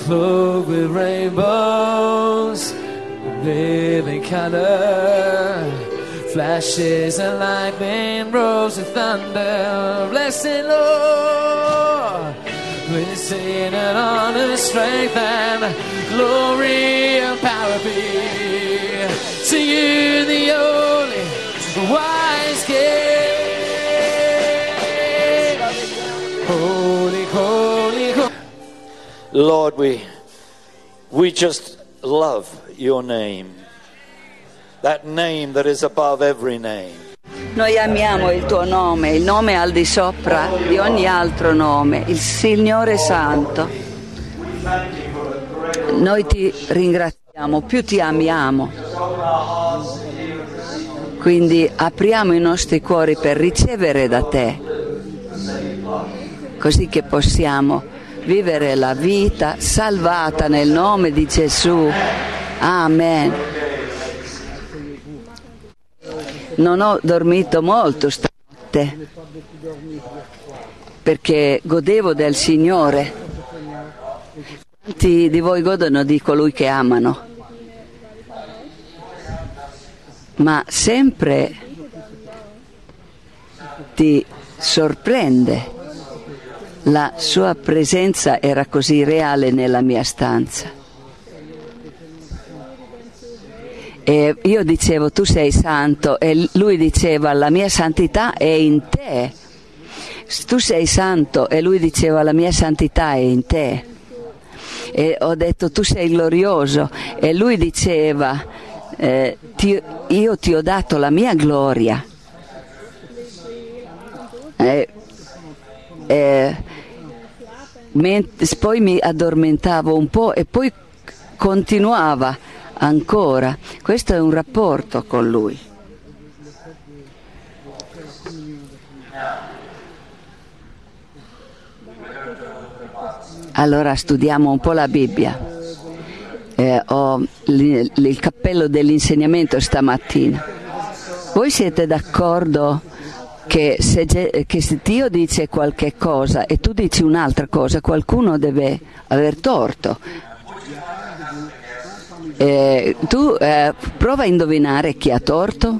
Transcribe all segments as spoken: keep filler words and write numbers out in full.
clothed with rainbows, living color, flashes and lightning, rolls of thunder. Blessed Lord, we sing and honor, strength and glory and power be to you, the only wise King. Holy, holy, holy. Lord, we we just love your name, that name that is above every name. Noi amiamo il tuo nome, il nome al di sopra di ogni altro nome, il Signore Santo. Noi ti ringraziamo, più ti amiamo. Quindi apriamo i nostri cuori per ricevere da te, così che possiamo vivere la vita salvata nel nome di Gesù. Amen. Non ho dormito molto stanotte perché godevo del Signore. Quanti di voi godono di colui che amano? Ma sempre ti sorprende. La sua presenza era così reale nella mia stanza. E io dicevo tu sei santo e lui diceva la mia santità è in te. Tu sei santo e lui diceva la mia santità è in te. E ho detto tu sei glorioso e lui diceva eh, ti, io ti ho dato la mia gloria. E, e, ment- poi mi addormentavo un po' e poi continuava ancora. Questo è un rapporto con lui. Allora studiamo un po' la Bibbia. Eh, ho il, il cappello dell'insegnamento stamattina. Voi siete d'accordo che se, che se Dio dice qualche cosa e tu dici un'altra cosa, qualcuno deve aver torto? Eh, tu eh, prova a indovinare chi ha torto.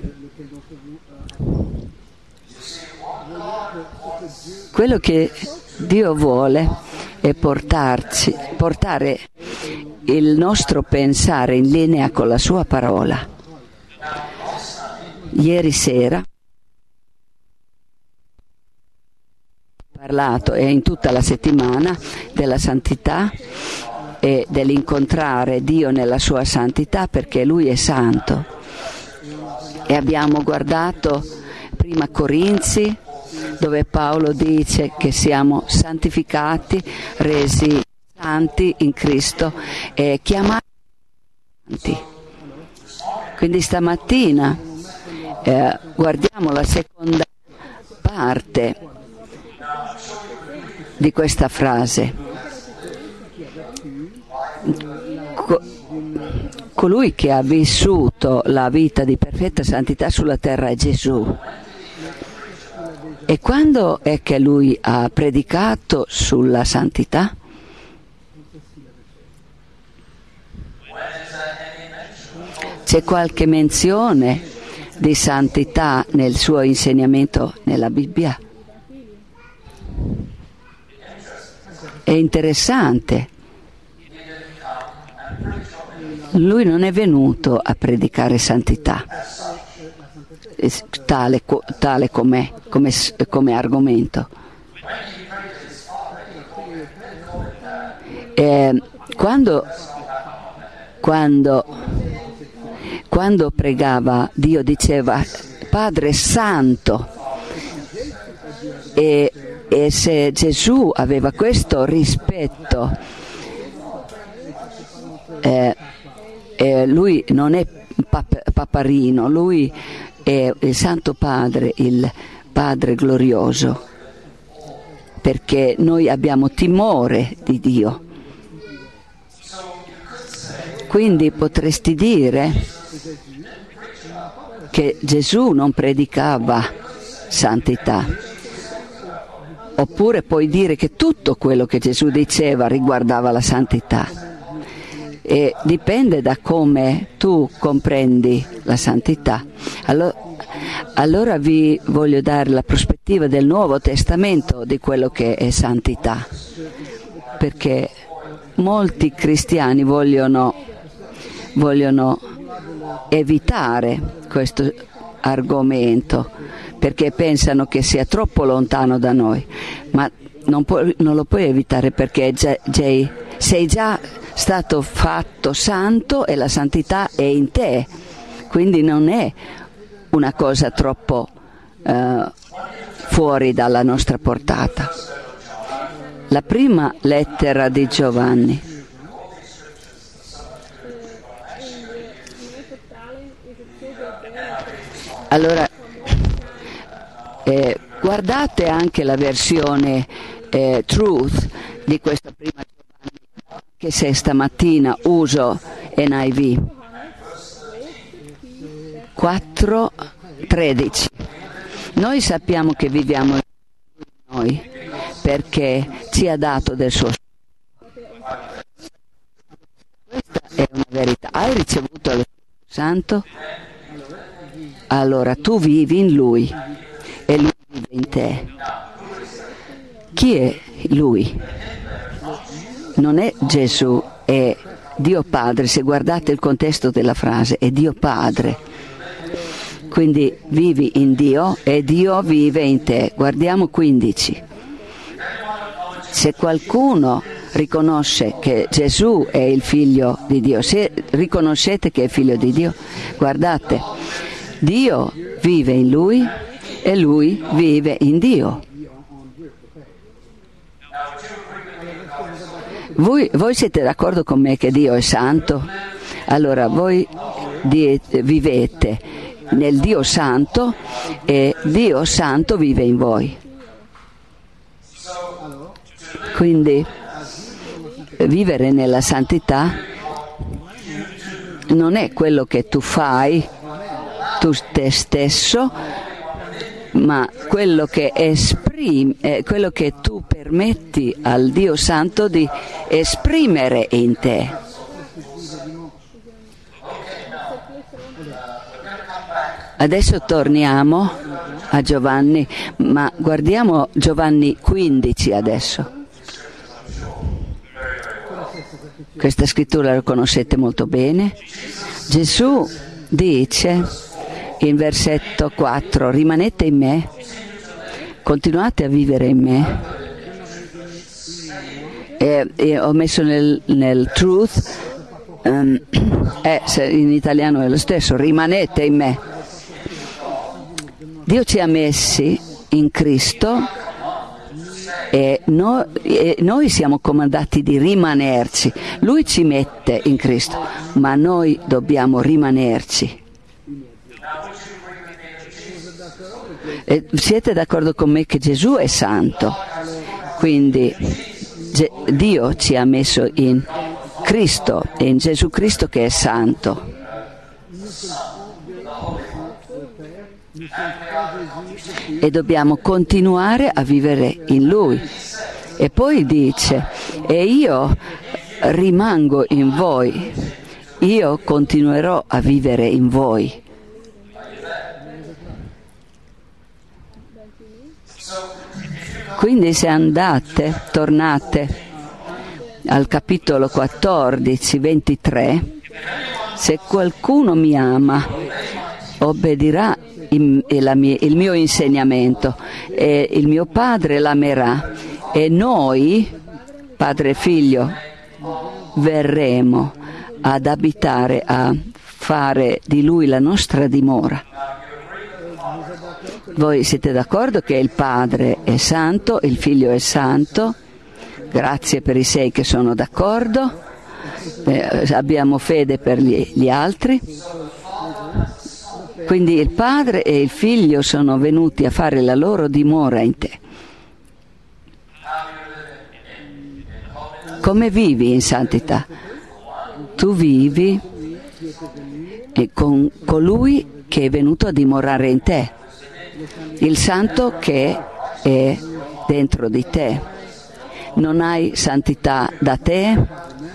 Quello che Dio vuole è portarci, portare il nostro pensare in linea con la sua parola. Ieri sera ho parlato e in tutta la settimana della santità e dell'incontrare Dio nella sua santità, perché Lui è santo. E abbiamo guardato prima Corinzi, dove Paolo dice che siamo santificati, resi santi in Cristo e chiamati santi. Quindi stamattina eh, guardiamo la seconda parte di questa frase. Colui che ha vissuto la vita di perfetta santità sulla terra è Gesù. E quando è che lui ha predicato sulla santità? C'è qualche menzione di santità nel suo insegnamento nella Bibbia? È interessante. Lui non è venuto a predicare santità, tale, tale com'è, come, come argomento. E quando, quando, quando pregava, Dio diceva Padre Santo, e, e se Gesù aveva questo rispetto, eh, Eh, lui non è pap- paparino, lui è il Santo Padre, il Padre glorioso, perché noi abbiamo timore di Dio. Quindi potresti dire che Gesù non predicava santità, oppure puoi dire che tutto quello che Gesù diceva riguardava la santità. E dipende da come tu comprendi la santità. Allora, allora vi voglio dare la prospettiva del Nuovo Testamento di quello che è santità, perché molti cristiani vogliono, vogliono evitare questo argomento perché pensano che sia troppo lontano da noi, ma non, puoi, non lo puoi evitare perché già, già, sei già stato fatto santo e la santità è in te, quindi non è una cosa troppo uh, fuori dalla nostra portata. La prima lettera di Giovanni. Allora, eh, guardate anche la versione eh, Truth di questa prima Giovanni, che se stamattina uso N I V. quattro tredici. Noi sappiamo che viviamo in noi perché ci ha dato del suo Spirito. Questa è una verità. Hai ricevuto lo Spirito Santo? Allora tu vivi in Lui e Lui vive in te. Chi è Lui? Non è Gesù, è Dio Padre. Se guardate il contesto della frase, è Dio Padre. Quindi vivi in Dio e Dio vive in te. Guardiamo quindici. Se qualcuno riconosce che Gesù è il figlio di Dio, se riconoscete che è figlio di Dio, guardate, Dio vive in lui e lui vive in Dio. Voi, voi siete d'accordo con me che Dio è santo? Allora voi diete, vivete nel Dio santo e Dio santo vive in voi. Quindi vivere nella santità non è quello che tu fai tu te stesso, ma quello che esprimi, eh, quello che tu permetti al Dio Santo di esprimere in te. Adesso torniamo a Giovanni, ma guardiamo Giovanni quindici adesso. Questa scrittura la conoscete molto bene. Gesù dice in versetto quattro: rimanete in me, continuate a vivere in me. E, e ho messo nel, nel truth, um, eh, in italiano è lo stesso, rimanete in me. Dio ci ha messi in Cristo e noi, e noi siamo comandati di rimanerci. Lui ci mette in Cristo, ma noi dobbiamo rimanerci. E siete d'accordo con me che Gesù è santo? Quindi Ge- Dio ci ha messo in Cristo e in Gesù Cristo che è santo. E dobbiamo continuare a vivere in Lui. E poi dice: e io rimango in voi, io continuerò a vivere in voi. Quindi se andate, tornate al capitolo quattordici, ventitré, se qualcuno mi ama, obbedirà il, il mio insegnamento e il mio Padre l'amerà e noi, Padre e Figlio, verremo ad abitare, a fare di Lui la nostra dimora. Voi siete d'accordo che il Padre è santo, il Figlio è santo? Grazie per i sei che sono d'accordo. Eh, abbiamo fede per gli, gli altri. Quindi il Padre e il Figlio sono venuti a fare la loro dimora in te. Come vivi in santità? Tu vivi con colui che è venuto a dimorare in te, il santo che è dentro di te. Non hai santità da te,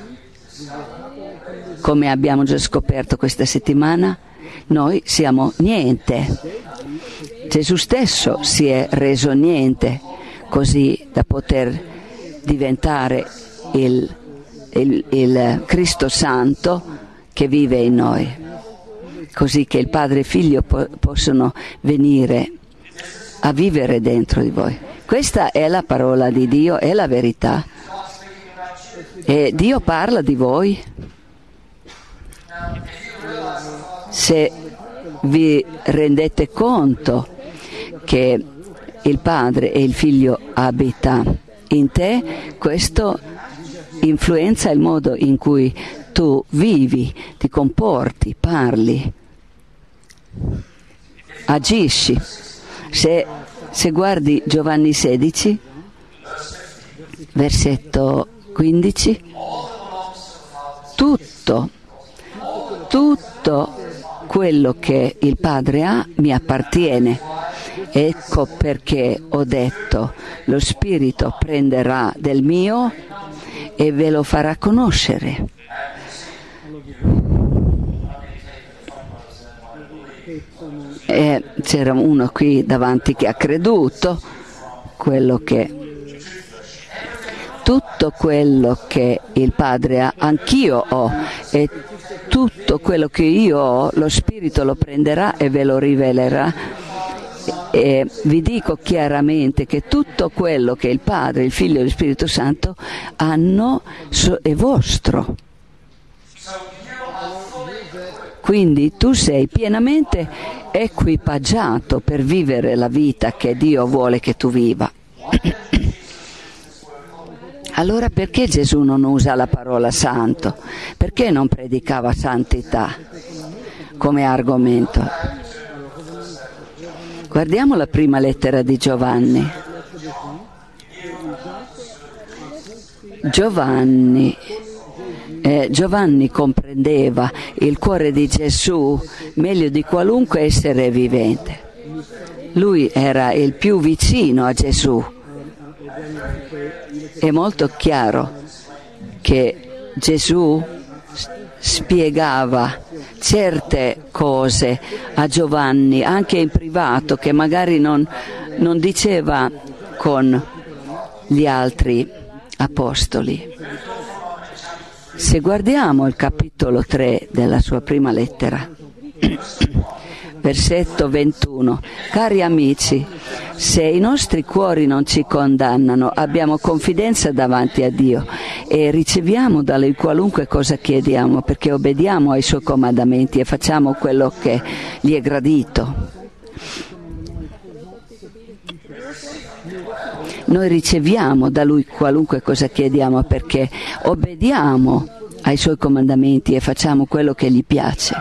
come abbiamo già scoperto questa settimana, noi siamo niente. Gesù stesso si è reso niente, così da poter diventare il, il, il Cristo Santo che vive in noi, così che il Padre e il Figlio po- possono venire a vivere dentro di voi. Questa è la parola di Dio, è la verità. E Dio parla di voi. Se vi rendete conto che il Padre e il Figlio abita in te, questo influenza il modo in cui tu vivi, ti comporti, parli, agisci. Se, se guardi Giovanni sedici, versetto quindici, tutto, tutto quello che il Padre ha mi appartiene. Ecco perché ho detto, lo Spirito prenderà del mio e ve lo farà conoscere. E c'era uno qui davanti che ha creduto, quello che tutto quello che il Padre ha, anch'io ho, e tutto quello che io ho, lo Spirito lo prenderà e ve lo rivelerà. E vi dico chiaramente che tutto quello che il Padre, il Figlio e lo Spirito Santo hanno è vostro. Quindi tu sei pienamente equipaggiato per vivere la vita che Dio vuole che tu viva. Allora perché Gesù non usa la parola santo? Perché non predicava santità come argomento? Guardiamo la prima lettera di Giovanni. Giovanni, eh, Giovanni comprendeva il cuore di Gesù meglio di qualunque essere vivente. Lui era il più vicino a Gesù. È molto chiaro che Gesù spiegava certe cose a Giovanni, anche in privato, che magari non, non diceva con gli altri apostoli. Se guardiamo il capitolo tre della sua prima lettera, versetto ventuno, cari amici, se i nostri cuori non ci condannano, abbiamo confidenza davanti a Dio e riceviamo da Lui qualunque cosa chiediamo, perché obbediamo ai Suoi comandamenti e facciamo quello che gli è gradito. Noi riceviamo da Lui qualunque cosa chiediamo perché obbediamo ai Suoi comandamenti e facciamo quello che gli piace.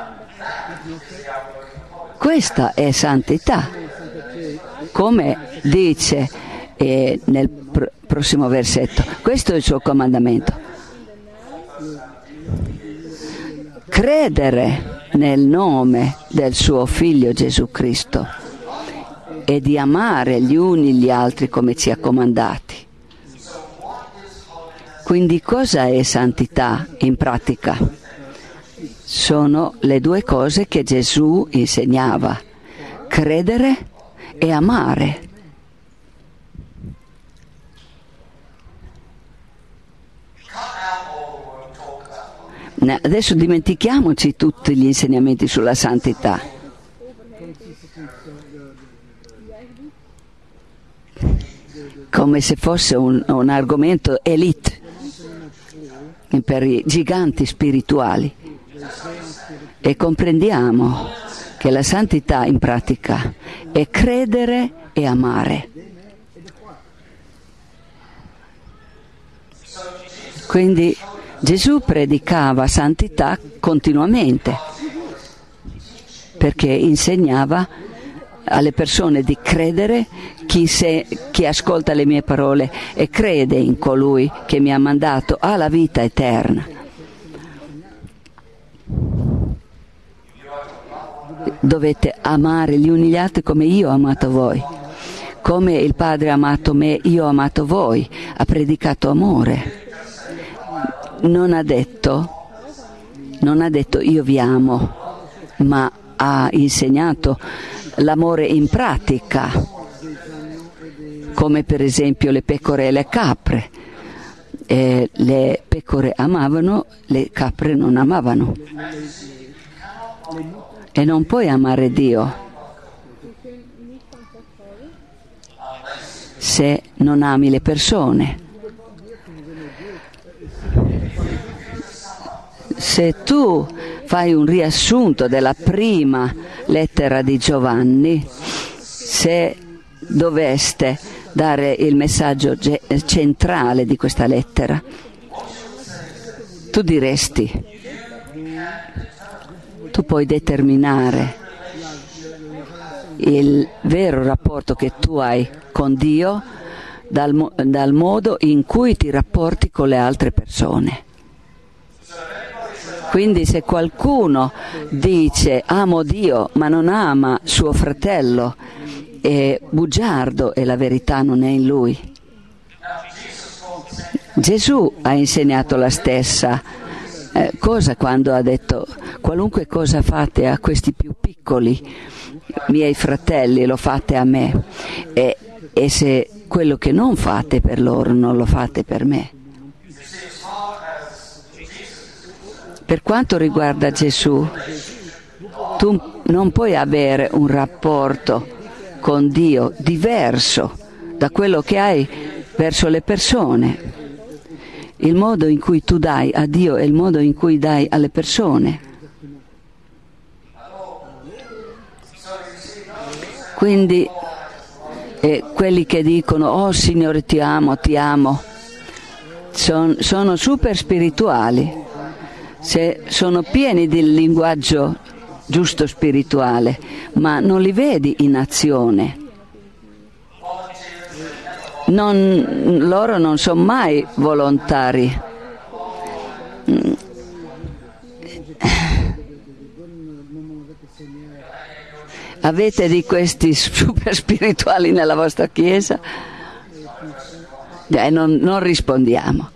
Questa è santità. Come dice eh, nel pr- prossimo versetto, questo è il suo comandamento. Credere nel nome del suo Figlio Gesù Cristo e di amare gli uni gli altri come ci ha comandati. Quindi cosa è santità in pratica? Sono le due cose che Gesù insegnava: credere e amare. Adesso dimentichiamoci tutti gli insegnamenti sulla santità. Come se fosse un, un argomento elite per i giganti spirituali. E comprendiamo che la santità in pratica è credere e amare. Quindi Gesù predicava santità continuamente, perché insegnava alle persone di credere, chi, se, chi ascolta le mie parole e crede in colui che mi ha mandato ha la vita eterna. Dovete amare gli uni gli altri come io ho amato voi. come il Padre ha amato me, io ho amato voi, ha predicato amore. Non ha detto, non ha detto io vi amo, ma ha insegnato l'amore in pratica, come per esempio le pecore e le capre. Eh, le pecore amavano, le capre non amavano. E non puoi amare Dio se non ami le persone. Se tu fai un riassunto della prima lettera di Giovanni, se doveste dare il messaggio ge- centrale di questa lettera, tu diresti, tu puoi determinare il vero rapporto che tu hai con Dio dal, mo- dal modo in cui ti rapporti con le altre persone. Quindi se qualcuno dice amo Dio ma non ama suo fratello, è bugiardo e la verità non è in lui. Gesù ha insegnato la stessa eh, cosa quando ha detto qualunque cosa fate a questi più piccoli, miei fratelli, lo fate a me, e, e se quello che non fate per loro non lo fate per me. Per quanto riguarda Gesù, tu non puoi avere un rapporto con Dio diverso da quello che hai verso le persone. Il modo in cui tu dai a Dio è il modo in cui dai alle persone. Quindi eh, quelli che dicono oh Signore ti amo, ti amo, son, sono super spirituali. Se sono pieni del linguaggio giusto spirituale, ma non li vedi in azione. Non, loro non sono mai volontari. Avete di questi super spirituali nella vostra chiesa? Eh, non, non rispondiamo.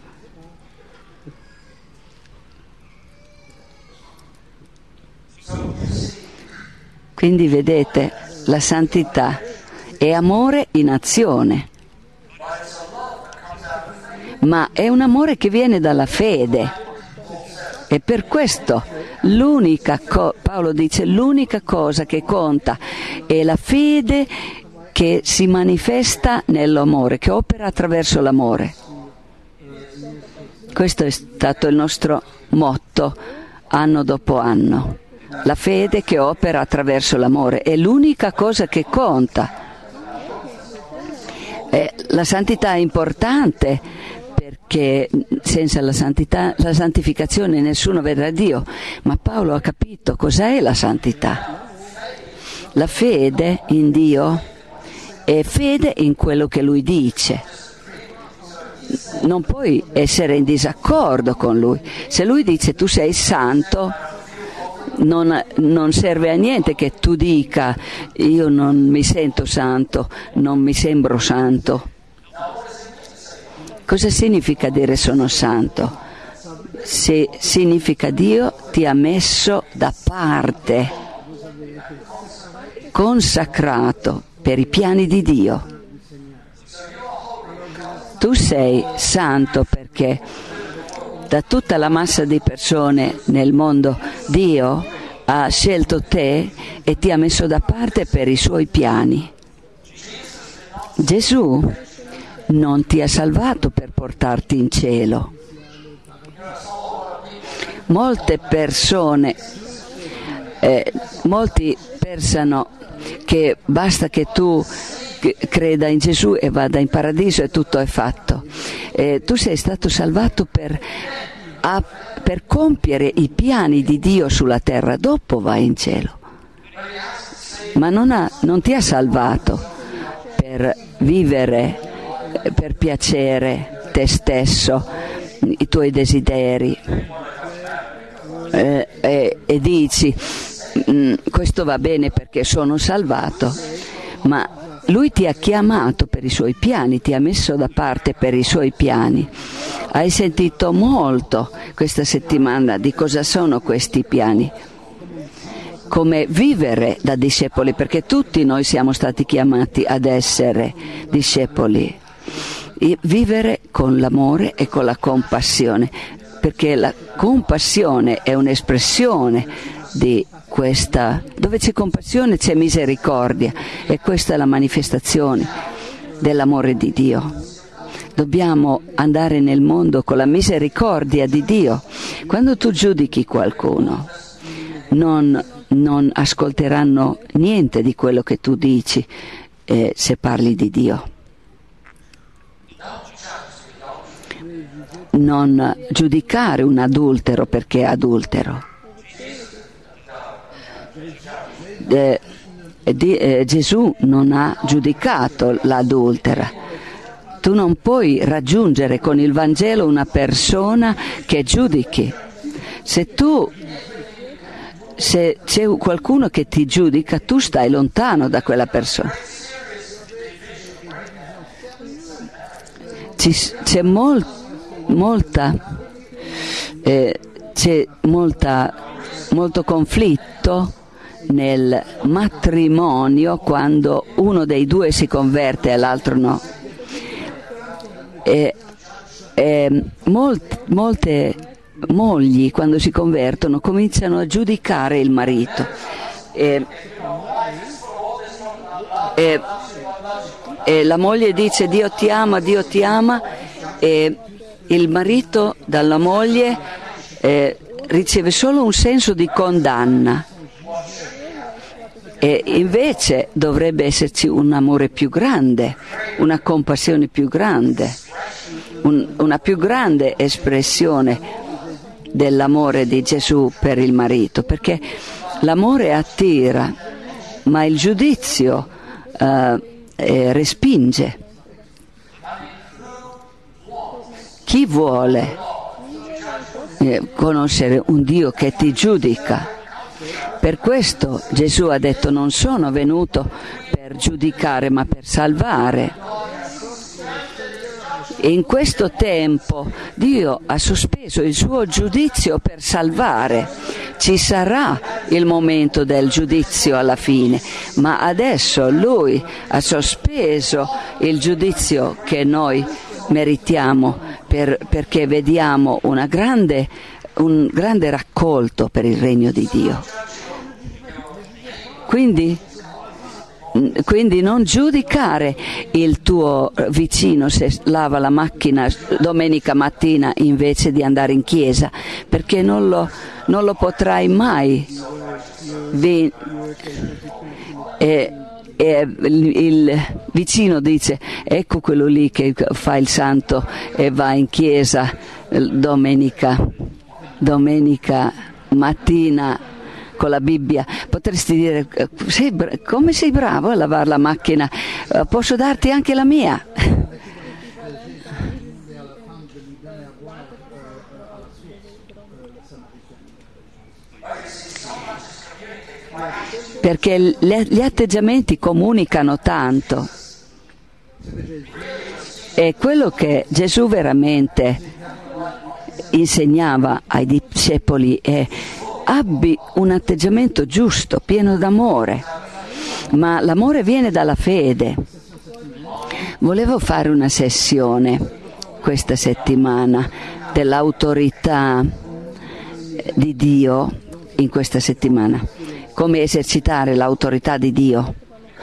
Quindi vedete, la santità è amore in azione, ma è un amore che viene dalla fede. E per questo l'unica co- Paolo dice l'unica cosa che conta è la fede che si manifesta nell'amore, che opera attraverso l'amore. Questo è stato il nostro motto anno dopo anno. La fede che opera attraverso l'amore è l'unica cosa che conta. Eh, la santità è importante perché senza la santità, la santificazione nessuno vedrà Dio, ma Paolo ha capito cos'è la santità. La fede in Dio è fede in quello che Lui dice. Non puoi essere in disaccordo con Lui. Se Lui dice tu sei santo, Non, non serve a niente che tu dica io non mi sento santo, non mi sembro santo. Cosa significa dire sono santo? Se significa Dio ti ha messo da parte, consacrato per i piani di Dio. Tu sei santo perché da tutta la massa di persone nel mondo Dio ha scelto te e ti ha messo da parte per i suoi piani. Gesù non ti ha salvato per portarti in cielo. Molte persone, eh, molti pensano che basta che tu creda in Gesù e vada in paradiso e tutto è fatto. Eh, tu sei stato salvato per, a, per compiere i piani di Dio sulla terra, dopo vai in cielo. Ma non, ha, non ti ha salvato per vivere, per piacere te stesso, i tuoi desideri. Eh, eh, e dici questo va bene perché sono salvato, ma Lui ti ha chiamato per i suoi piani, ti ha messo da parte per i suoi piani. Hai sentito molto questa settimana di cosa sono questi piani, come vivere da discepoli, perché tutti noi siamo stati chiamati ad essere discepoli, e vivere con l'amore e con la compassione, perché la compassione è un'espressione di questa, dove c'è compassione c'è misericordia, e questa è la manifestazione dell'amore di Dio. Dobbiamo andare nel mondo con la misericordia di Dio. Quando tu giudichi qualcuno, non, non ascolteranno niente di quello che tu dici eh, se parli di Dio. Non giudicare un adultero perché è adultero. Eh, di, eh, Gesù non ha giudicato l'adultera. Tu non puoi raggiungere con il Vangelo una persona che giudichi. Se tu se c'è qualcuno che ti giudica, tu stai lontano da quella persona. Ci, c'è mol, molta eh, c'è molta molto conflitto nel matrimonio quando uno dei due si converte e l'altro no. E, e molte, molte mogli quando si convertono cominciano a giudicare il marito e, e, e la moglie dice Dio ti ama, Dio ti ama, e il marito dalla moglie eh, riceve solo un senso di condanna, e invece dovrebbe esserci un amore più grande, una compassione più grande, un, una più grande espressione dell'amore di Gesù per il marito, perché l'amore attira, ma il giudizio eh, eh, respinge. Chi vuole eh, conoscere un Dio che ti giudica? Per questo Gesù ha detto non sono venuto per giudicare ma per salvare. E in questo tempo Dio ha sospeso il suo giudizio per salvare. Ci sarà il momento del giudizio alla fine, ma adesso Lui ha sospeso il giudizio che noi meritiamo per, perché vediamo una grande, un grande raccolto per il regno di Dio. Quindi, quindi non giudicare il tuo vicino se lava la macchina domenica mattina invece di andare in chiesa, perché non lo, non lo potrai mai. Vi, e, e il, il vicino dice ecco quello lì che fa il santo e va in chiesa domenica, domenica mattina con la Bibbia. Potresti dire sei bra- come sei bravo a lavare la macchina, uh, posso darti anche la mia. Perché le, gli atteggiamenti comunicano tanto, e quello che Gesù veramente insegnava ai discepoli è abbi un atteggiamento giusto, pieno d'amore, ma l'amore viene dalla fede. Volevo fare una sessione questa settimana dell'autorità di Dio in questa settimana, come esercitare l'autorità di Dio,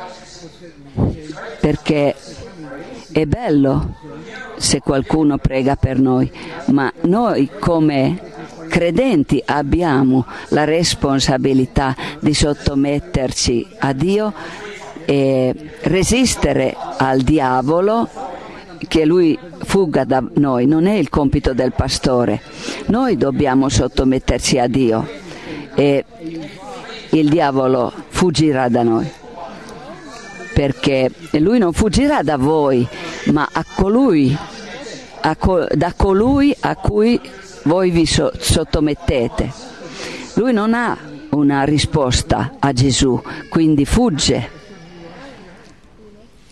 perché è bello se qualcuno prega per noi, ma noi come credenti abbiamo la responsabilità di sottometterci a Dio e resistere al diavolo, che lui fugga da noi. Non è il compito del pastore, noi dobbiamo sottometterci a Dio e il diavolo fuggirà da noi, perché lui non fuggirà da voi, ma a colui, a co- da colui a cui voi vi so- sottomettete. Lui non ha una risposta a Gesù, quindi fugge.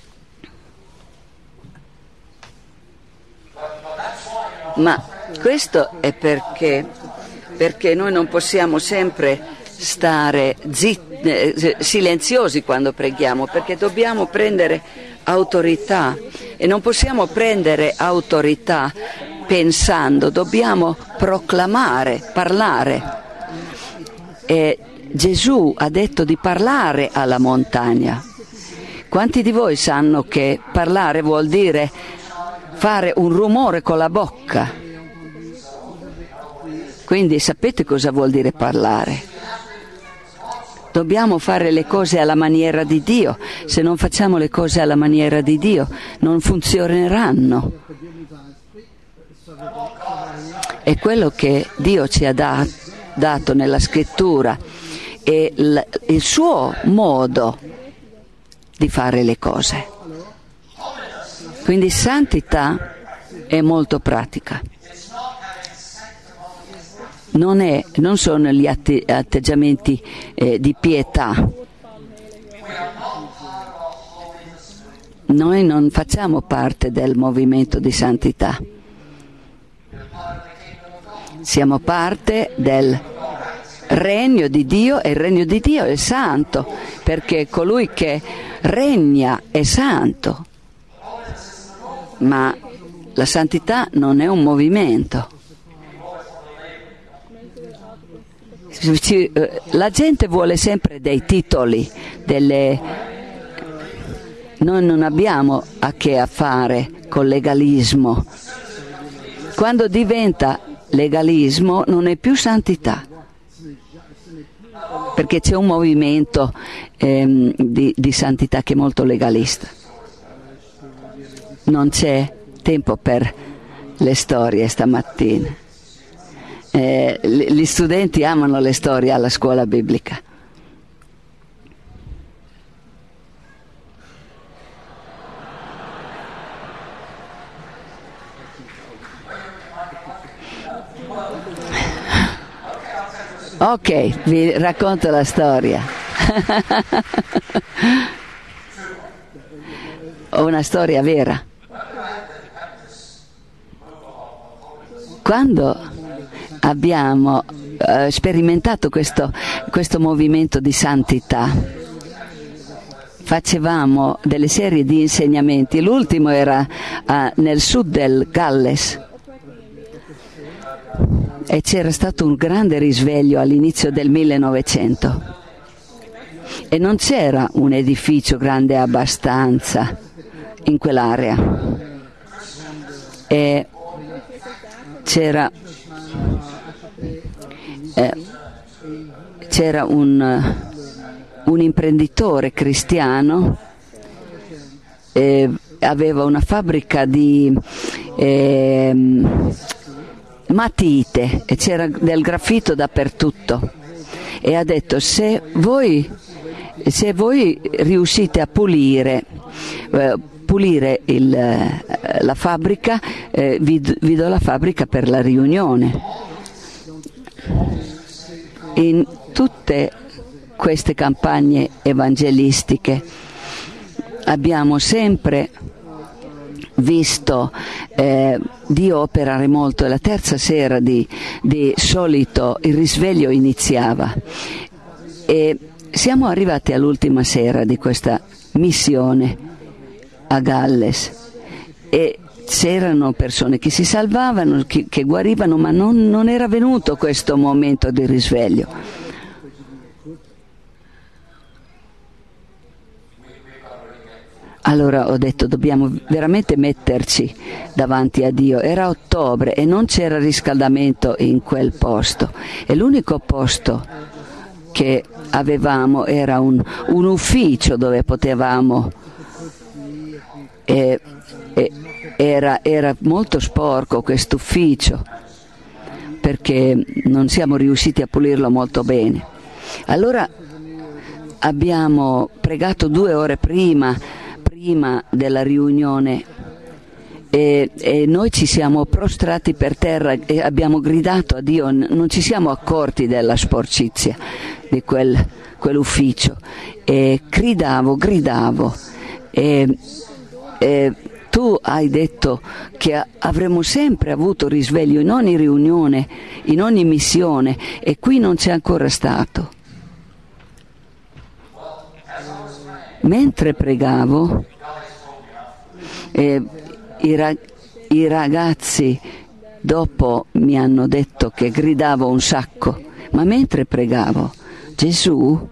Ma questo è perché, perché noi non possiamo sempre stare zitti, eh, silenziosi quando preghiamo, perché dobbiamo prendere autorità e non possiamo prendere autorità pensando, dobbiamo proclamare, parlare. E Gesù ha detto di parlare alla montagna. Quanti di voi sanno che parlare vuol dire fare un rumore con la bocca? Quindi sapete cosa vuol dire parlare? Dobbiamo fare le cose alla maniera di Dio. Se non facciamo le cose alla maniera di Dio, non funzioneranno. È quello che Dio ci ha dat- dato nella scrittura, è l- il suo modo di fare le cose. Quindi santità è molto pratica. Non, è, non sono gli atte- atteggiamenti eh, di pietà. Noi non facciamo parte del movimento di santità. Siamo parte del regno di Dio e il regno di Dio è santo, perché colui che regna è santo. Ma la santità non è un movimento. La gente vuole sempre dei titoli, delle... Noi non abbiamo a che a fare col legalismo. Quando diventa legalismo non è più santità, perché c'è un movimento ehm, di, di santità che è molto legalista. Non c'è tempo per le storie stamattina. Eh, gli studenti amano le storie alla scuola biblica. Ok, vi racconto la storia. Una storia vera. Quando abbiamo eh, sperimentato questo, questo movimento di santità, facevamo delle serie di insegnamenti. L'ultimo era eh, nel sud del Galles e c'era stato un grande risveglio all'inizio del millenovecento e non c'era un edificio grande abbastanza in quell'area e c'era eh, c'era un, un imprenditore cristiano, eh, aveva una fabbrica di eh, matite e c'era del graffito dappertutto e ha detto: se voi, se voi riuscite a pulire eh, pulire il, la fabbrica, eh, vi, vi do la fabbrica per la riunione. In tutte queste campagne evangelistiche abbiamo sempre visto eh, Dio operare molto e la terza sera di, di solito il risveglio iniziava e siamo arrivati all'ultima sera di questa missione a Galles e c'erano persone che si salvavano, che, che guarivano, ma non, non era venuto questo momento di risveglio. Allora ho detto: dobbiamo veramente metterci davanti a Dio. Era ottobre e non c'era riscaldamento in quel posto e l'unico posto che avevamo era un, un ufficio dove potevamo e, e era, era molto sporco quest'ufficio perché non siamo riusciti a pulirlo molto bene. Allora abbiamo pregato due ore prima prima della riunione e, e noi ci siamo prostrati per terra e abbiamo gridato a Dio. Non ci siamo accorti della sporcizia di quel, quell'ufficio e gridavo, gridavo e, e tu hai detto che avremmo sempre avuto risveglio in ogni riunione, in ogni missione, e qui non c'è ancora stato. Mentre pregavo, eh, i, ra- i ragazzi dopo mi hanno detto che gridavo un sacco, ma mentre pregavo, Gesù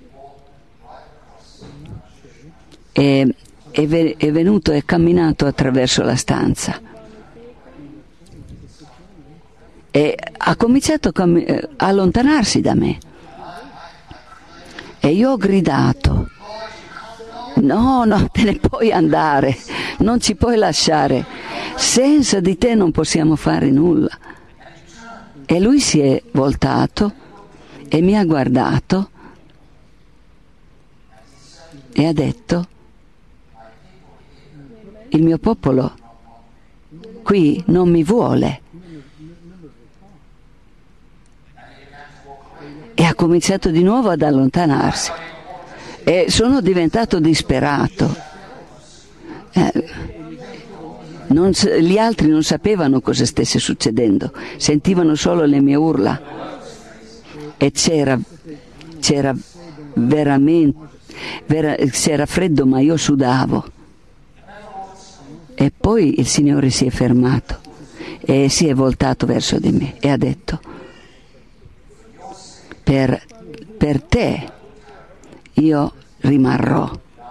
è, è, ve- è venuto e camminato attraverso la stanza e ha cominciato a, cam- a allontanarsi da me, e io ho gridato: no, no, te ne puoi andare, non ci puoi lasciare, senza di te non possiamo fare nulla. E lui si è voltato e mi ha guardato e ha detto: il mio popolo qui non mi vuole. E ha cominciato di nuovo ad allontanarsi. E sono diventato disperato. Eh, non, gli altri non sapevano cosa stesse succedendo, sentivano solo le mie urla. E c'era, c'era veramente, vera, c'era freddo, ma io sudavo. E poi il Signore si è fermato e si è voltato verso di me e ha detto: per, per te io rimarrò.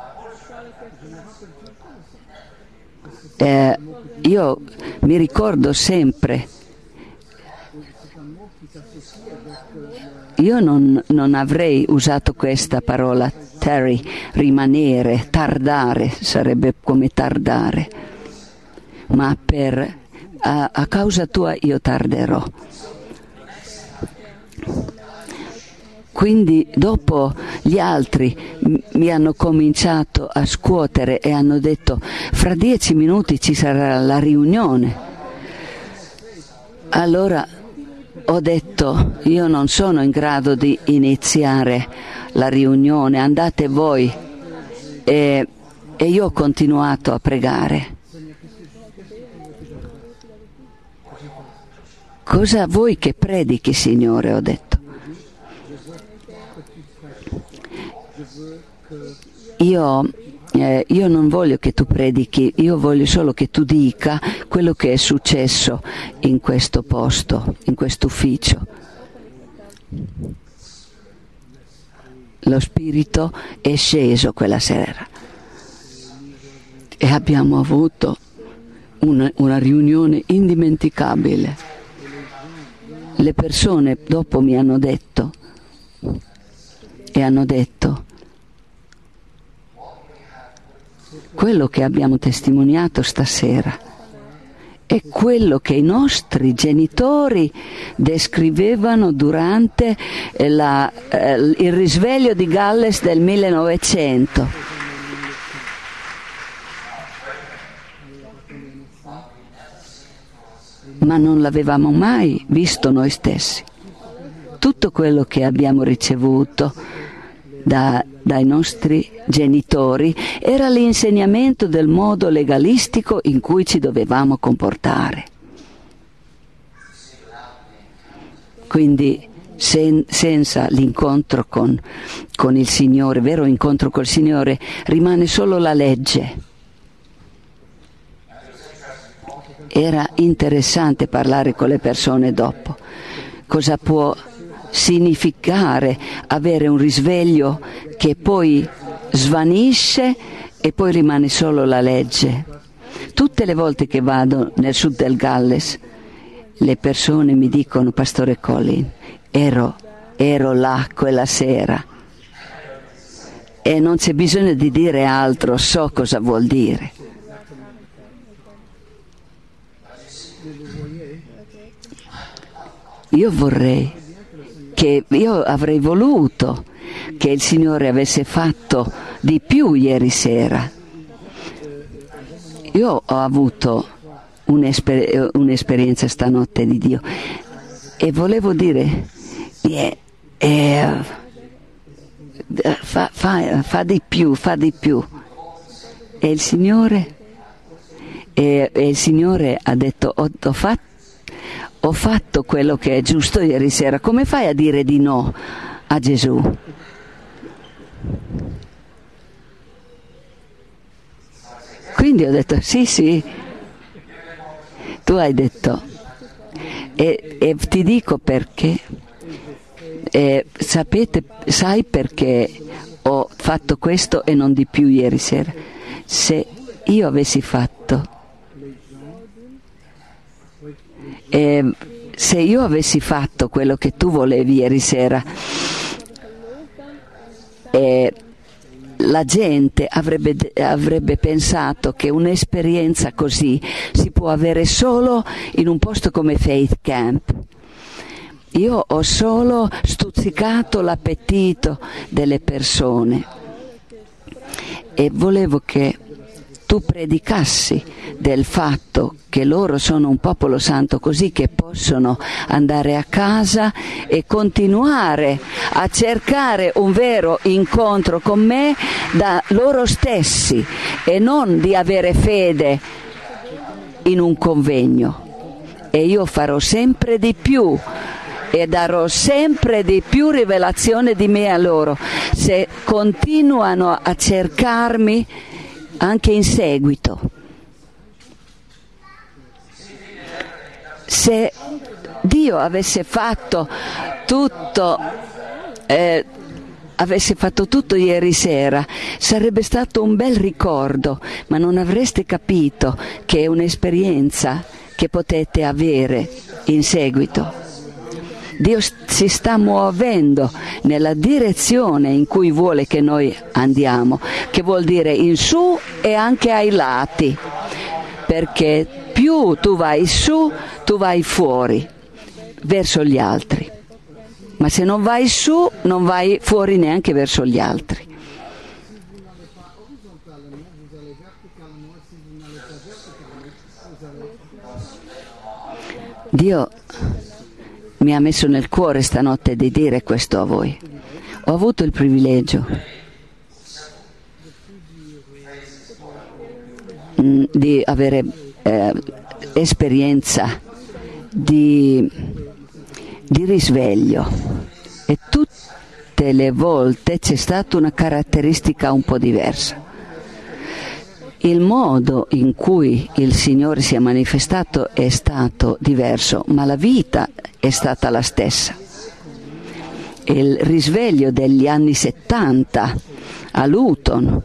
Eh, io mi ricordo sempre, io non, non avrei usato questa parola, tarry, rimanere, tardare, sarebbe come tardare, ma per, a, a causa tua io tarderò. Quindi dopo gli altri mi hanno cominciato a scuotere e hanno detto: fra dieci minuti ci sarà la riunione. Allora ho detto: io non sono in grado di iniziare la riunione, andate voi. E, e io ho continuato a pregare. Cosa vuoi che predichi, Signore? Ho detto. Io, eh, io non voglio che tu predichi, io voglio solo che tu dica quello che è successo in questo posto, in questo ufficio. Lo Spirito è sceso quella sera e abbiamo avuto una, una riunione indimenticabile. Le persone dopo mi hanno detto e hanno detto: quello che abbiamo testimoniato stasera è quello che i nostri genitori descrivevano durante la, eh, il risveglio di Galles del millenovecento. Ma non l'avevamo mai visto noi stessi. Tutto quello che abbiamo ricevuto da, dai nostri genitori era l'insegnamento del modo legalistico in cui ci dovevamo comportare. Quindi sen, senza l'incontro con, con il Signore, vero incontro col Signore, rimane solo la legge. Era interessante parlare con le persone dopo. Cosa può significare avere un risveglio che poi svanisce e poi rimane solo la legge? Tutte le volte che vado nel sud del Galles, le persone mi dicono: Pastore Colin, ero, ero là quella sera. E non c'è bisogno di dire altro, so cosa vuol dire. Io vorrei che, io avrei voluto che il Signore avesse fatto di più ieri sera. Io ho avuto un'esper- un'esperienza stanotte di Dio e volevo dire, eh, eh, fa, fa, fa di più, fa di più. E il Signore e, e il Signore ha detto ho, ho, fatto, ho fatto quello che è giusto ieri sera, come fai a dire di no a Gesù? Quindi ho detto sì sì, tu hai detto, e, e ti dico perché, e sapete, sai perché ho fatto questo e non di più ieri sera? Se io avessi fatto, e se io avessi fatto quello che tu volevi ieri sera, e la gente avrebbe, avrebbe pensato che un'esperienza così si può avere solo in un posto come Faith Camp. Io ho solo stuzzicato l'appetito delle persone e volevo che tu predicassi del fatto che loro sono un popolo santo, così che possono andare a casa e continuare a cercare un vero incontro con me da loro stessi e non di avere fede in un convegno. E io farò sempre di più e darò sempre di più rivelazione di me a loro se continuano a cercarmi anche in seguito. Se Dio avesse fatto tutto eh, avesse fatto tutto ieri sera, sarebbe stato un bel ricordo, ma non avreste capito che è un'esperienza che potete avere in seguito. Dio si sta muovendo nella direzione in cui vuole che noi andiamo, che vuol dire in su e anche ai lati, perché più tu vai su, tu vai fuori, verso gli altri, ma se non vai su, non vai fuori neanche verso gli altri. Dio mi ha messo nel cuore stanotte di dire questo a voi. Ho avuto il privilegio mh, di avere eh, esperienza di, di risveglio, e tutte le volte c'è stata una caratteristica un po' diversa. Il modo in cui il Signore si è manifestato è stato diverso, ma la vita è stata la stessa. Il risveglio degli anni settanta a Luton,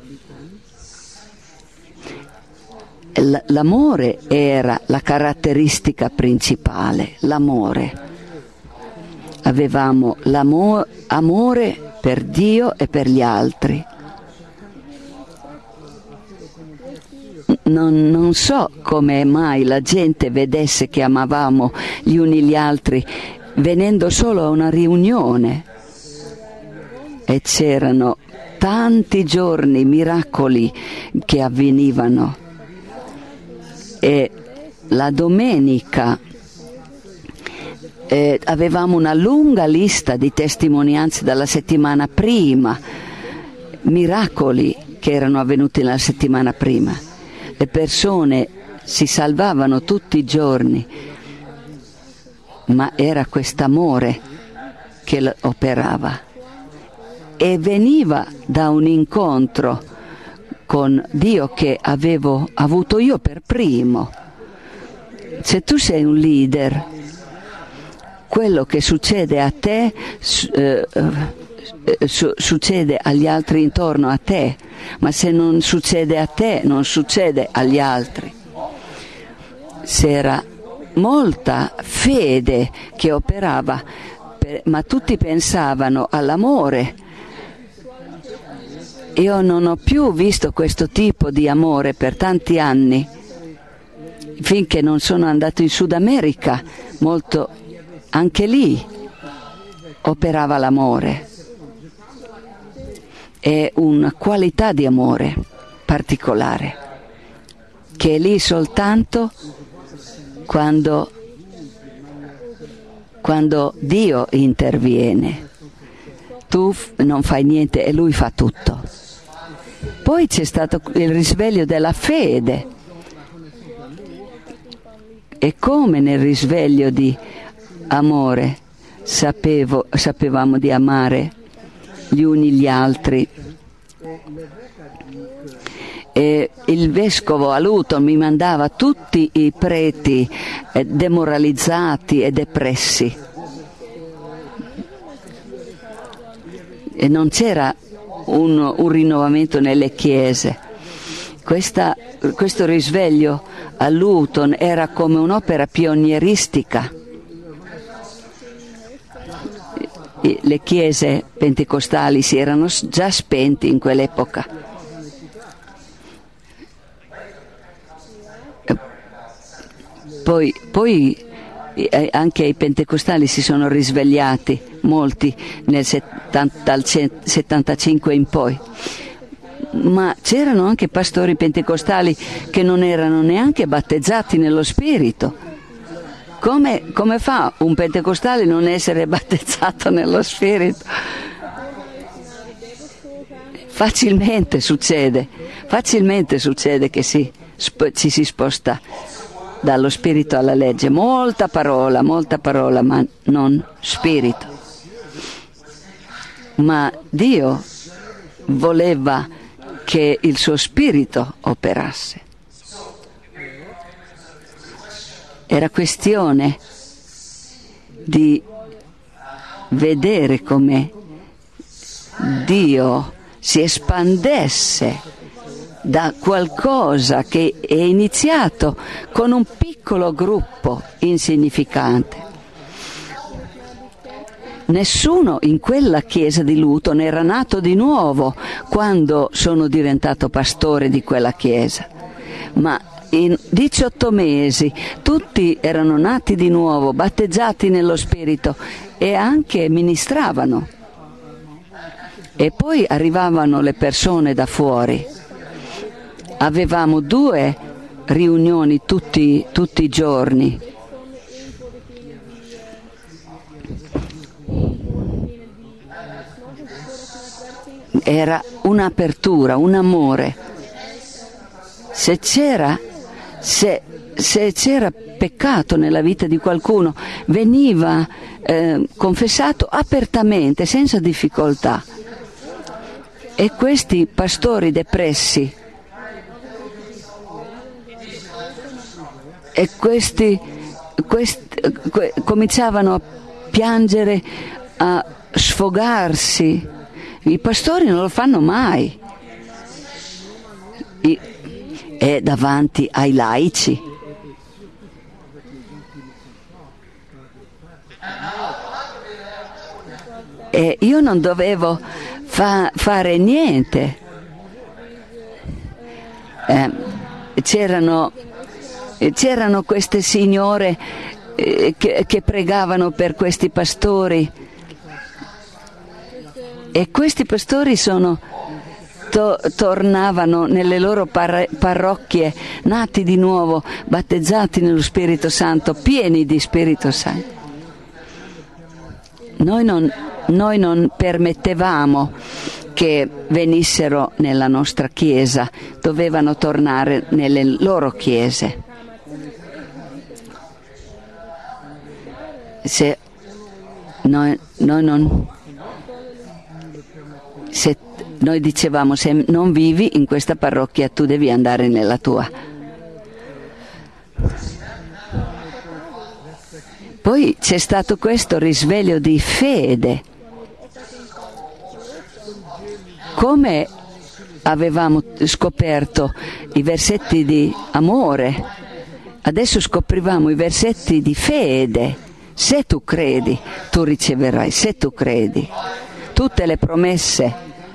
l'amore era la caratteristica principale, l'amore. Avevamo l'amore per Dio e per gli altri. Non, non so come mai la gente vedesse che amavamo gli uni gli altri venendo solo a una riunione, e c'erano tanti giorni miracoli che avvenivano, e la domenica eh, avevamo una lunga lista di testimonianze dalla settimana prima, miracoli che erano avvenuti la settimana prima. Le persone si salvavano tutti i giorni, ma era quest'amore che operava, e veniva da un incontro con Dio che avevo avuto io per primo. Se tu sei un leader, quello che succede a te eh, Su- succede agli altri intorno a te, ma se non succede a te, non succede agli altri. C'era molta fede che operava, per, ma tutti pensavano all'amore. Io non ho più visto questo tipo di amore per tanti anni, finché non sono andato in Sud America, molto, anche lì operava l'amore. È una qualità di amore particolare che è lì soltanto quando, quando Dio interviene. Tu non fai niente e Lui fa tutto. Poi c'è stato il risveglio della fede, E come nel risveglio di amore sapevo, sapevamo di amare gli uni gli altri. E il vescovo a Luton mi mandava tutti i preti eh, demoralizzati e depressi, e non c'era un, un rinnovamento nelle chiese. Questa, questo risveglio a Luton era come un'opera pionieristica. Le chiese pentecostali si erano già spenti in quell'epoca. Poi, poi anche i pentecostali si sono risvegliati, molti, nel settanta, dal settantacinque in poi. Ma c'erano anche pastori pentecostali che non erano neanche battezzati nello Spirito. Come, come fa un pentecostale non essere battezzato nello Spirito? Facilmente succede, facilmente succede che si, ci si sposta dallo spirito alla legge. Molta parola, molta parola, ma non spirito. Ma Dio voleva che il suo spirito operasse. Era questione di vedere come Dio si espandesse da qualcosa che è iniziato con un piccolo gruppo insignificante. Nessuno in quella chiesa di Luton era nato di nuovo quando sono diventato pastore di quella chiesa, ma in diciotto mesi tutti erano nati di nuovo, battezzati nello Spirito e anche ministravano. E poi arrivavano le persone da fuori. Avevamo due riunioni tutti, tutti i giorni. Era un'apertura, un amore. Se c'era, se, se c'era peccato nella vita di qualcuno, veniva eh, confessato apertamente, senza difficoltà. E questi pastori depressi, e questi, questi que, cominciavano a piangere, a sfogarsi. I pastori non lo fanno mai. I, e davanti ai laici. E io non dovevo fa, fare niente. Eh, c'erano C'erano queste signore eh, che, che pregavano per questi pastori, e questi pastori sono, to, tornavano nelle loro par- parrocchie, nati di nuovo, battezzati nello Spirito Santo, pieni di Spirito Santo. Noi non, noi non permettevamo che venissero nella nostra chiesa, dovevano tornare nelle loro chiese. Se noi, noi non se noi dicevamo, se non vivi in questa parrocchia tu devi andare nella tua. Poi c'è stato questo risveglio di fede. Come avevamo scoperto i versetti di amore, adesso scoprivamo i versetti di fede. Se tu credi, tu riceverai. Se tu credi, tutte le promesse,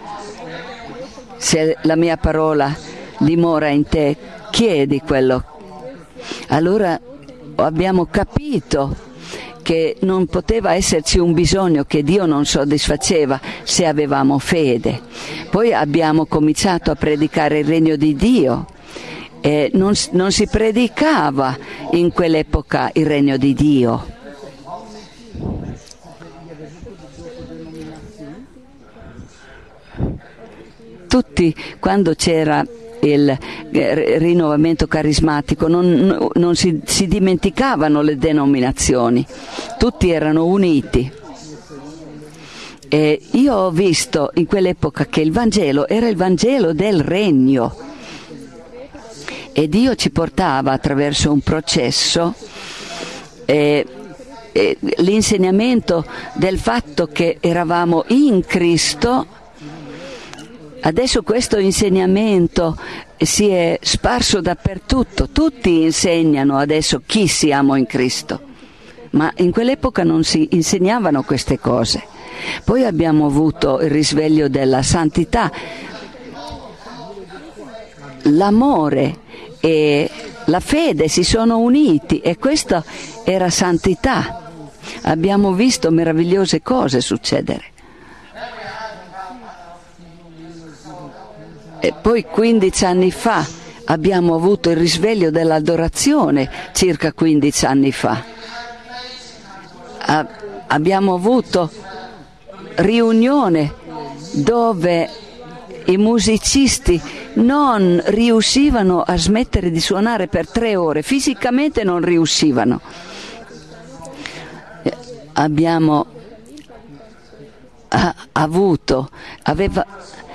se la mia parola dimora in te, chiedi quello. Allora abbiamo capito che non poteva esserci un bisogno che Dio non soddisfaceva se avevamo fede. Poi abbiamo cominciato a predicare il regno di Dio. E non, non si predicava in quell'epoca il regno di Dio. Tutti, quando c'era il rinnovamento carismatico, non, non si, si dimenticavano le denominazioni, tutti erano uniti. E io ho visto in quell'epoca che il Vangelo era il Vangelo del Regno e Dio ci portava attraverso un processo eh, eh, l'insegnamento del fatto che eravamo in Cristo. Adesso questo insegnamento si è sparso dappertutto, tutti insegnano adesso chi siamo in Cristo, ma in quell'epoca non si insegnavano queste cose. Poi abbiamo avuto il risveglio della santità, l'amore e la fede si sono uniti e questa era santità. Abbiamo visto meravigliose cose succedere. E poi quindici anni fa abbiamo avuto il risveglio dell'adorazione, circa quindici anni fa. A- abbiamo avuto riunione dove i musicisti non riuscivano a smettere di suonare per tre ore, fisicamente non riuscivano. Abbiamo a- avuto, aveva,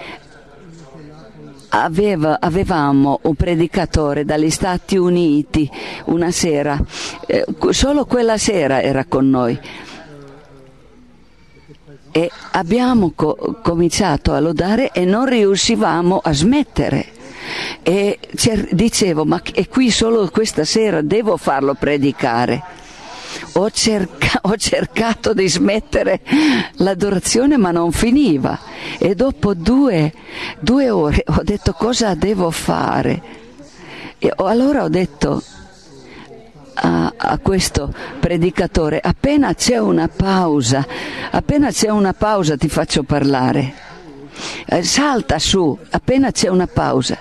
aveva, avevamo un predicatore dagli Stati Uniti una sera, eh, solo quella sera era con noi. E abbiamo co- cominciato a lodare e non riuscivamo a smettere. E cer- dicevo, ma è qui solo questa sera, devo farlo predicare. Ho, cerca- ho cercato di smettere l'adorazione ma non finiva. E dopo due, due ore ho detto cosa devo fare. E ho, allora ho detto A, a questo predicatore, appena c'è una pausa, appena c'è una pausa ti faccio parlare, eh, salta su, appena c'è una pausa,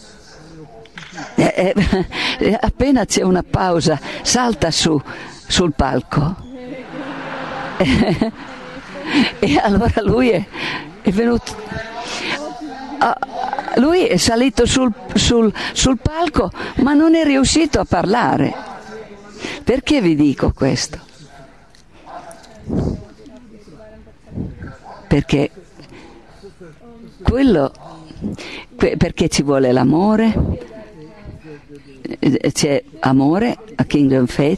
eh, eh, appena c'è una pausa, salta su, sul palco. Eh, e allora lui è, è venuto, ah, lui è salito sul, sul, sul palco, ma non è riuscito a parlare. Perché vi dico questo? Perché quello, perché ci vuole l'amore, c'è amore a Kingdom Faith,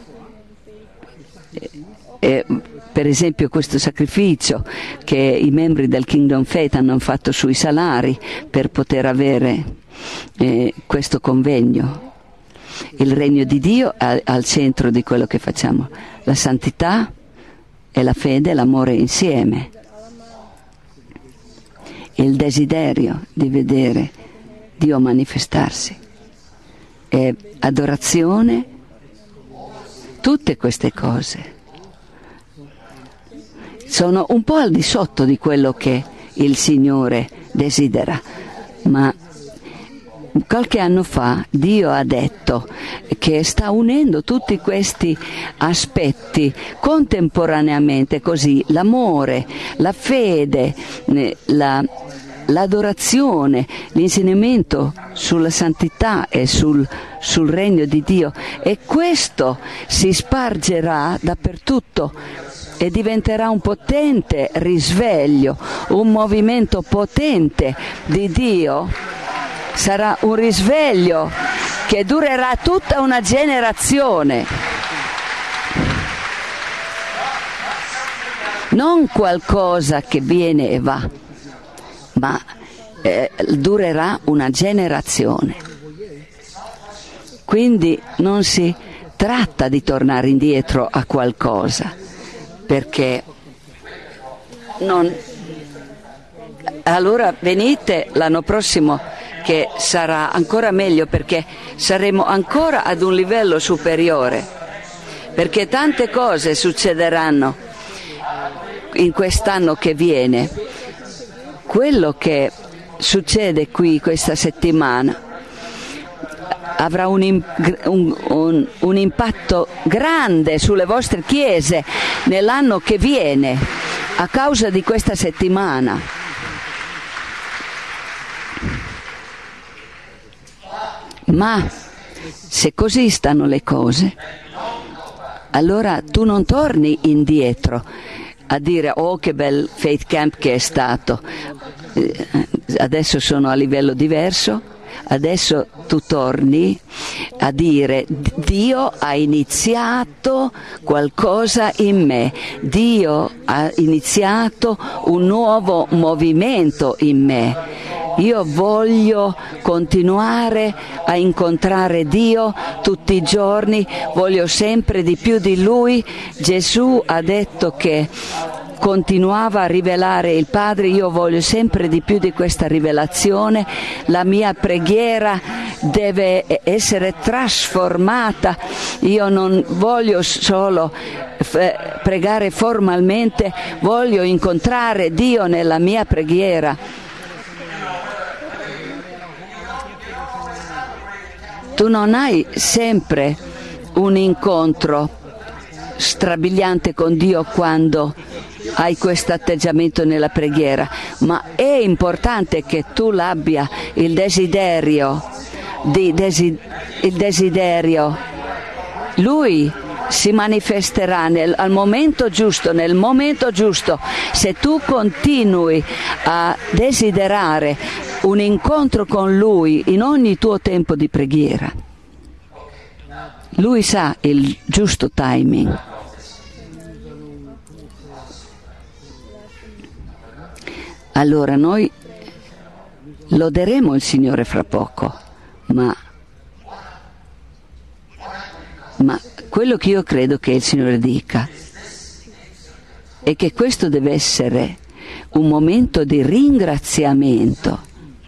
e, per esempio questo sacrificio che i membri del Kingdom Faith hanno fatto sui salari per poter avere eh, questo convegno. Il regno di Dio è al centro di quello che facciamo, la santità e la fede e l'amore insieme, il desiderio di vedere Dio manifestarsi, e adorazione, tutte queste cose sono un po' al di sotto di quello che il Signore desidera, ma qualche anno fa Dio ha detto che sta unendo tutti questi aspetti contemporaneamente, così l'amore, la fede, la, l'adorazione, l'insegnamento sulla santità e sul, sul regno di Dio, e questo si spargerà dappertutto e diventerà un potente risveglio, un movimento potente di Dio. Sarà un risveglio che durerà tutta una generazione, non qualcosa che viene e va, ma eh, durerà una generazione. Quindi non si tratta di tornare indietro a qualcosa, perché non... Allora venite l'anno prossimo, che sarà ancora meglio, perché saremo ancora ad un livello superiore, perché tante cose succederanno in quest'anno che viene. Quello che succede qui questa settimana avrà un, un, un, un impatto grande sulle vostre chiese nell'anno che viene a causa di questa settimana. Ma se così stanno le cose, allora tu non torni indietro a dire oh che bel faith camp che è stato, adesso sono a livello diverso. Adesso tu torni a dire Dio ha iniziato qualcosa in me, Dio ha iniziato un nuovo movimento in me. Io voglio continuare a incontrare Dio tutti i giorni, voglio sempre di più di Lui. Gesù ha detto che continuava a rivelare il Padre, io voglio sempre di più di questa rivelazione. La mia preghiera deve essere trasformata, io non voglio solo pregare formalmente, voglio incontrare Dio nella mia preghiera. Tu non hai sempre un incontro strabiliante con Dio quando hai questo atteggiamento nella preghiera, ma è importante che tu l'abbia il desiderio, di desi, il desiderio. Lui si manifesterà nel, al momento giusto, nel momento giusto, se tu continui a desiderare un incontro con Lui in ogni tuo tempo di preghiera. Lui sa il giusto timing. Allora noi loderemo il Signore fra poco, ma, ma quello che io credo che il Signore dica è che questo deve essere un momento di ringraziamento.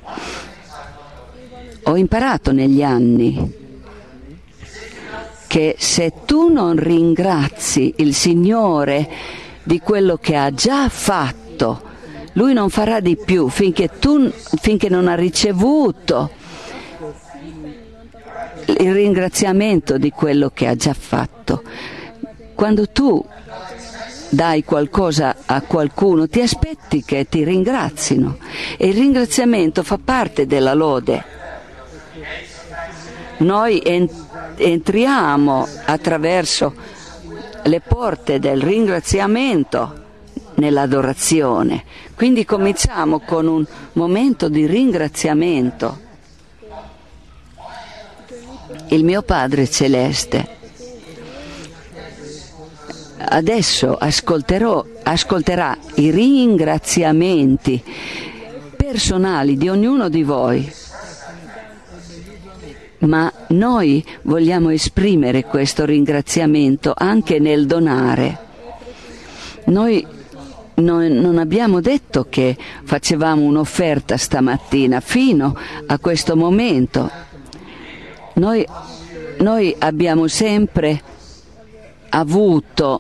Ho imparato negli anni che se tu non ringrazi il Signore di quello che ha già fatto, Lui non farà di più finché tu finché non ha ricevuto il ringraziamento di quello che ha già fatto. Quando tu dai qualcosa a qualcuno, ti aspetti che ti ringrazino e il ringraziamento fa parte della lode. Noi entriamo attraverso le porte del ringraziamento nell'adorazione, quindi cominciamo con un momento di ringraziamento. Il mio Padre Celeste adesso ascolterò, ascolterà i ringraziamenti personali di ognuno di voi, ma noi vogliamo esprimere questo ringraziamento anche nel donare. Noi non, non abbiamo detto che facevamo un'offerta stamattina fino a questo momento. Noi, noi abbiamo sempre avuto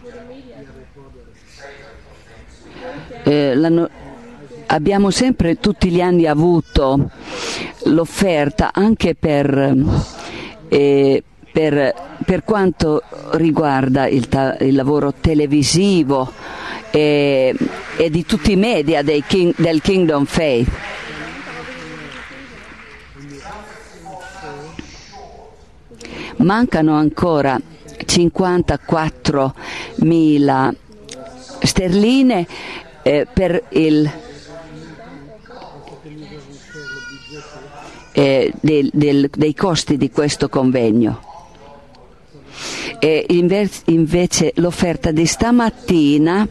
eh, la, abbiamo sempre tutti gli anni avuto l'offerta anche per, eh, per, per quanto riguarda il, ta, il lavoro televisivo e, e di tutti i media dei king, del Kingdom Faith. Mancano ancora cinquantaquattromila sterline eh, per il eh, del, del, dei costi di questo convegno. E invece, invece l'offerta di stamattina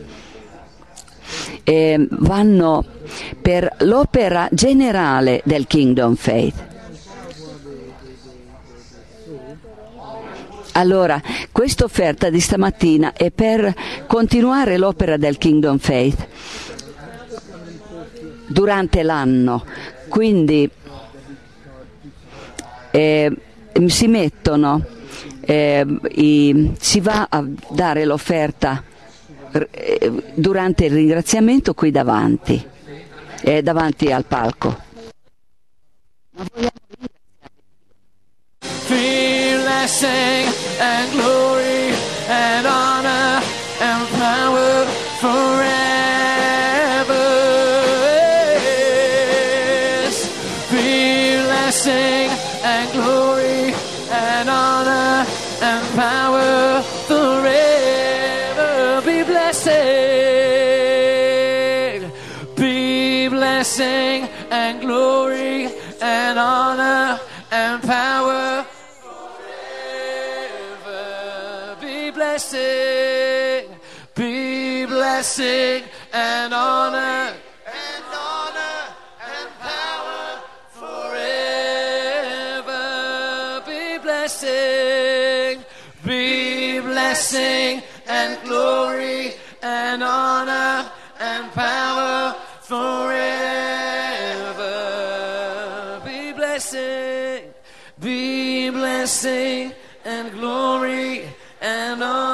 eh, vanno per l'opera generale del Kingdom Faith. Allora, questa offerta di stamattina è per continuare l'opera del Kingdom Faith durante l'anno, quindi eh, si mettono, eh, i, si va a dare l'offerta eh, durante il ringraziamento qui davanti, eh, davanti al palco. Ma vogliamo blessing and glory and honor and power forever. Yes. Be blessing and glory. blessing and glory and honor and power forever. Be blessing, be blessing and honor and honor and power forever. Be blessing, be blessing and glory and honor and power forever. Be blessing, be blessing and glory and honor.